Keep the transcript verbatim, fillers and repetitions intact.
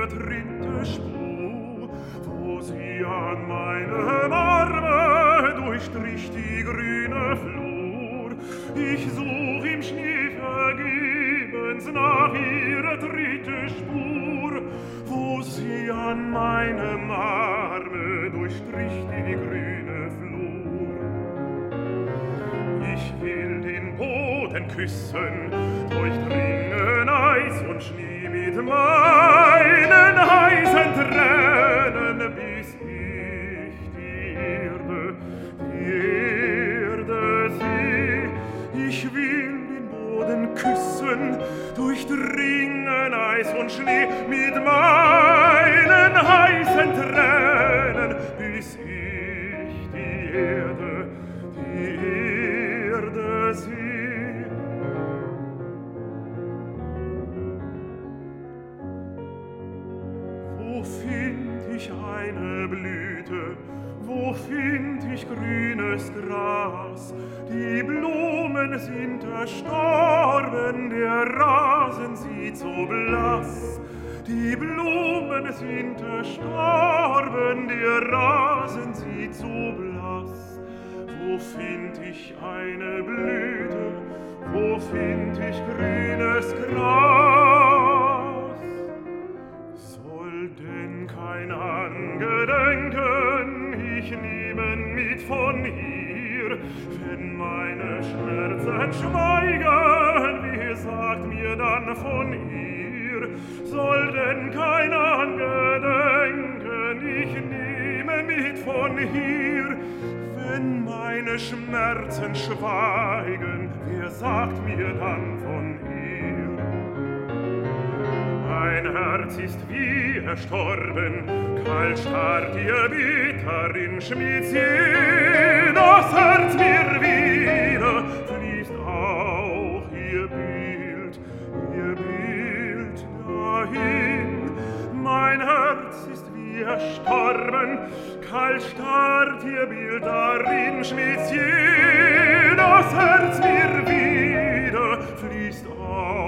ihre dritte Spur, wo sie an meinem Arme durchstrich die grüne Flur. Ich such im Schnee vergebens nach ihrer dritte Spur, wo sie an meinem Arme durchstrich die grüne Flur. Ich will den Boden küssen, durchdringen Eis und Schnee mit meinen heißen Tränen, bis ich die Erde, die Erde seh. Ich will den Boden küssen, durchdringen Eis und Schnee mit meinen heißen Tränen, bis ich die Erde, die Erde seh. Wo find ich eine Blüte, wo find ich grünes Gras? Die Blumen sind erstorben, der Rasen sieht so blass. Die Blumen sind erstorben, der Rasen sieht so blass. Wo find ich eine Blüte, wo find ich grünes Gras? Soll denn kein Angedenken ich nehmen mit von hier, wenn meine Schmerzen schweigen, wer sagt mir dann von ihr? Soll denn kein Angedenken ich nehme mit von hier, wenn meine Schmerzen schweigen, wer sagt mir dann von ihr? Mein Herz ist wie erstorben, kalt starrt ihr bitter in Schmieds See. Das Herz mir wieder fließt auch ihr Bild, ihr Bild dahin. Mein Herz ist wie erstorben, kalt starrt ihr Bild darin Schmieds See. Das Herz mir wieder fließt auch